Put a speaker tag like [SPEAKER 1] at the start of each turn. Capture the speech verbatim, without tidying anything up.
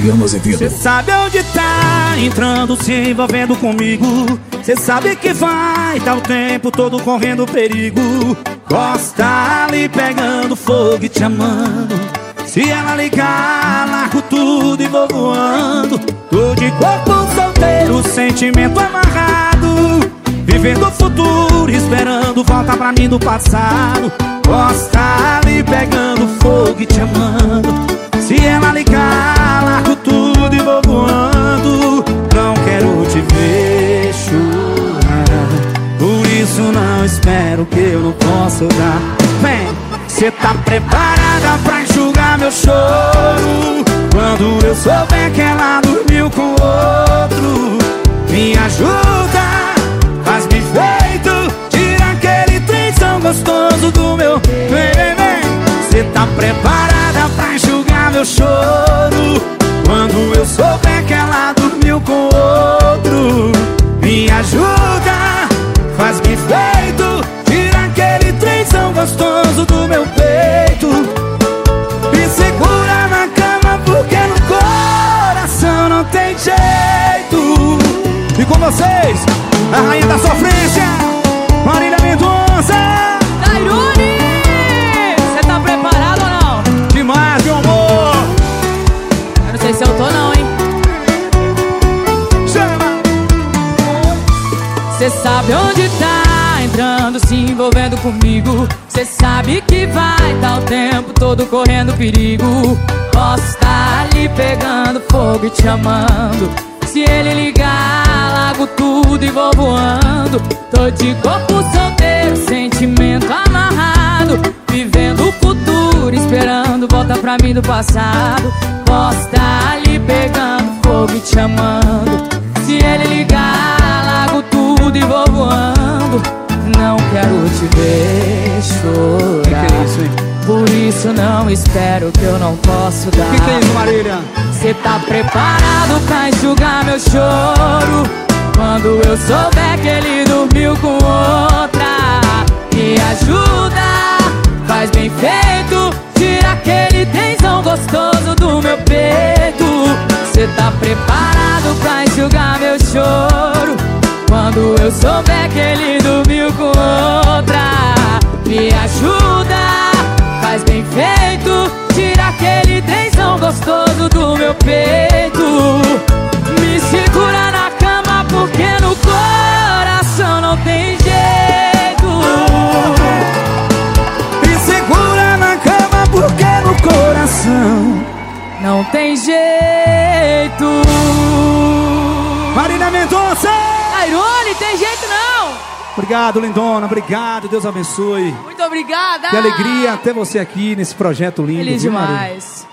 [SPEAKER 1] Adriano Azevedo.
[SPEAKER 2] Cê sabe onde tá entrando, se envolvendo comigo. Cê sabe que vai, tá o tempo todo correndo perigo. Gosta ali pegando fogo e te amando. Se ela ligar, largo tudo e vou voando. Tô de corpo solteiro, sentimento amarrado, vivendo o futuro, esperando volta pra mim do passado. Gosta ali pegando fogo e te amando. Se ela ligar, largo tudo e vou voando. Não quero te ver chorar, por isso não espero que eu não possa dar. Vem, cê tá preparada pra enxugar meu choro quando eu souber que ela dormiu com outro? Me ajuda, faz-me feito, tira aquele trenzão gostoso do meu. Vem, vem, vem. Cê tá preparada pra enxugar meu choro quando eu souber que ela dormiu com outro? Me ajuda, faz-me feito, tira aquele trenzão gostoso do meu peito. Me segura na cama porque no coração não tem jeito. E com vocês, a rainha da sofrência, Marília Mendonça.
[SPEAKER 3] Tairone, você tá preparado ou não?
[SPEAKER 2] Demais, meu amor.
[SPEAKER 3] Eu não sei se eu tô não, hein?
[SPEAKER 2] Chama.
[SPEAKER 3] Cê sabe onde tá entrando, se envolvendo comigo. Cê sabe que vai, tá o tempo todo correndo perigo. Posso estar ali pegando fogo e te amando. Se ele ligar, largo tudo e vou voando. Tô de corpo solteiro, sentimento amarrado, vivendo o futuro, esperando volta pra mim do passado. Posso estar ali pegando fogo e te amando. Se ele ligar, largo tudo e vou voando. Não quero te ver chorar,
[SPEAKER 2] que que é isso, hein?
[SPEAKER 3] por isso não espero que eu não posso dar.
[SPEAKER 2] O que, que é isso, Marília?
[SPEAKER 3] Cê tá preparado pra enxugar meu choro quando eu souber que ele dormiu com outra? Me ajuda, faz bem feito, tira aquele tensão gostoso do meu peito. Cê tá preparado pra enxugar meu choro quando eu souber que ele dormiu com outra? Me ajuda, faz bem feito, tira aquele tensão gostoso do meu peito. Me segura na cama porque no coração não tem jeito.
[SPEAKER 2] Me segura na cama porque no coração
[SPEAKER 3] não tem jeito.
[SPEAKER 2] Marília Mendonça.
[SPEAKER 3] Tairone, tem jeito não.
[SPEAKER 2] Obrigado, lindona, obrigado, Deus abençoe.
[SPEAKER 3] Muito obrigada.
[SPEAKER 2] Que alegria ter você aqui nesse projeto lindo.
[SPEAKER 3] Feliz
[SPEAKER 2] viu, Marília?
[SPEAKER 3] demais.